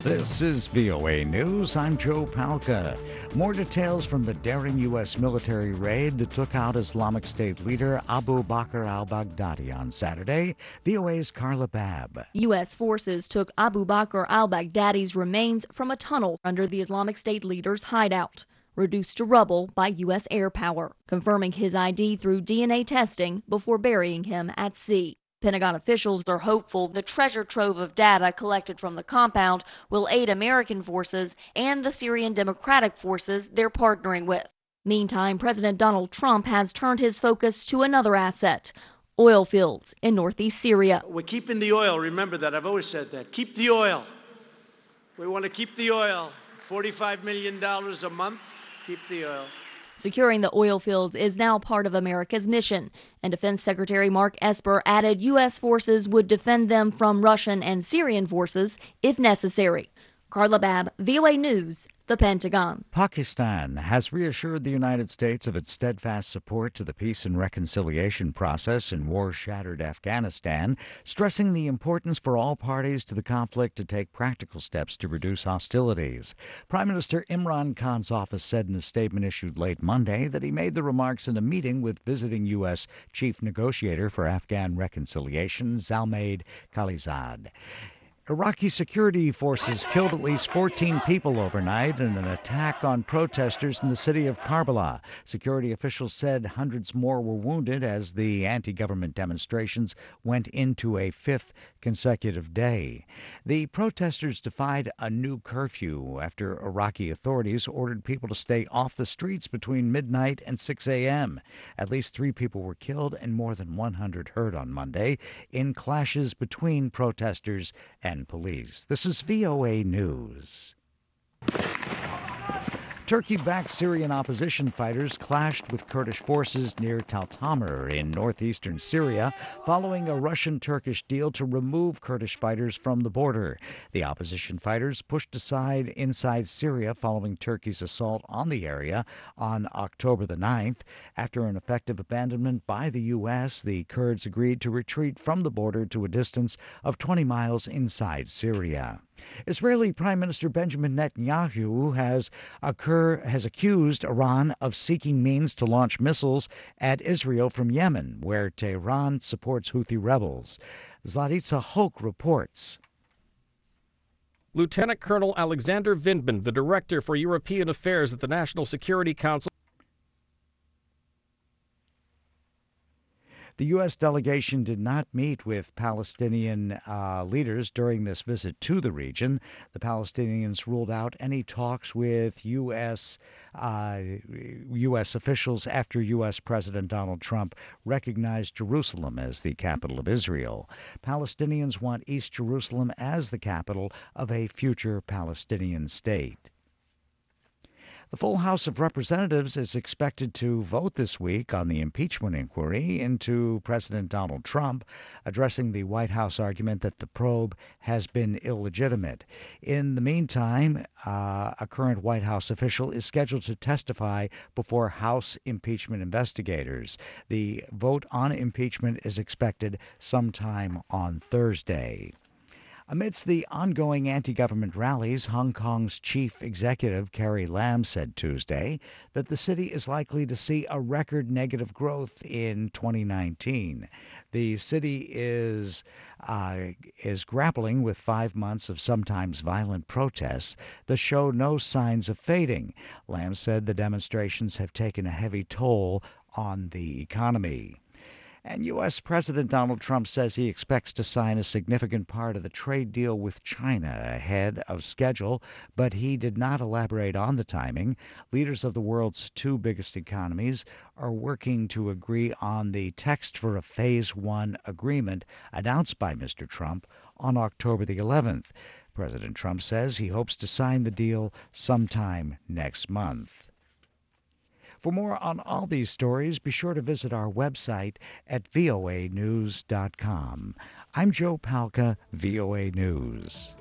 This is VOA News. I'm Joe Palca. More details from the daring U.S. military raid that took out Islamic State leader Abu Bakr al-Baghdadi on Saturday. VOA's Carla Babb. U.S. forces took Abu Bakr al-Baghdadi's remains from a tunnel under the Islamic State leader's hideout, reduced to rubble by U.S. air power, confirming his ID through DNA testing before burying him at sea. Pentagon officials are hopeful the treasure trove of data collected from the compound will aid American forces and the Syrian Democratic Forces they're partnering with. Meantime, President Donald Trump has turned his focus to another asset: oil fields in northeast Syria. We're keeping the oil. Remember that. I've always said that. Keep the oil. We want to keep the oil. $45 million a month. Keep the oil. Securing the oil fields is now part of America's mission, and Defense Secretary Mark Esper added U.S. forces would defend them from Russian and Syrian forces if necessary. Carla Babb, VOA News, the Pentagon. Pakistan has reassured the United States of its steadfast support to the peace and reconciliation process in war-shattered Afghanistan, stressing the importance for all parties to the conflict to take practical steps to reduce hostilities. Prime Minister Imran Khan's office said in a statement issued late Monday that he made the remarks in a meeting with visiting U.S. Chief Negotiator for Afghan Reconciliation, Zalmaid Khalilzad. Iraqi security forces killed at least 14 people overnight in an attack on protesters in the city of Karbala. Security officials said hundreds more were wounded as the anti-government demonstrations went into a fifth consecutive day. The protesters defied a new curfew after Iraqi authorities ordered people to stay off the streets between midnight and 6 a.m. At least 3 people were killed and more than 100 hurt on Monday in clashes between protesters and police. This is VOA News. Turkey-backed Syrian opposition fighters clashed with Kurdish forces near Tal Tamr in northeastern Syria following a Russian-Turkish deal to remove Kurdish fighters from the border. The opposition fighters pushed aside inside Syria following Turkey's assault on the area on October the 9th. After an effective abandonment by the U.S., the Kurds agreed to retreat from the border to a distance of 20 miles inside Syria. Israeli Prime Minister Benjamin Netanyahu has accused Iran of seeking means to launch missiles at Israel from Yemen, where Tehran supports Houthi rebels. Zlatitsa Hoke reports. Lieutenant Colonel Alexander Vindman, the Director for European Affairs at the National Security Council. The U.S. delegation did not meet with Palestinian leaders during this visit to the region. The Palestinians ruled out any talks with U.S. officials after U.S. President Donald Trump recognized Jerusalem as the capital of Israel. Palestinians want East Jerusalem as the capital of a future Palestinian state. The full House of Representatives is expected to vote this week on the impeachment inquiry into President Donald Trump, addressing the White House argument that the probe has been illegitimate. In the meantime, a current White House official is scheduled to testify before House impeachment investigators. The vote on impeachment is expected sometime on Thursday. Amidst the ongoing anti-government rallies, Hong Kong's chief executive Carrie Lam said Tuesday that the city is likely to see a record negative growth in 2019. The city is grappling with 5 months of sometimes violent protests that show no signs of fading. Lam said the demonstrations have taken a heavy toll on the economy. And U.S. President Donald Trump says he expects to sign a significant part of the trade deal with China ahead of schedule, but he did not elaborate on the timing. Leaders of the world's 2 biggest economies are working to agree on the text for a Phase 1 agreement announced by Mr. Trump on October the 11th. President Trump says he hopes to sign the deal sometime next month. For more on all these stories, be sure to visit our website at voanews.com. I'm Joe Palca, VOA News.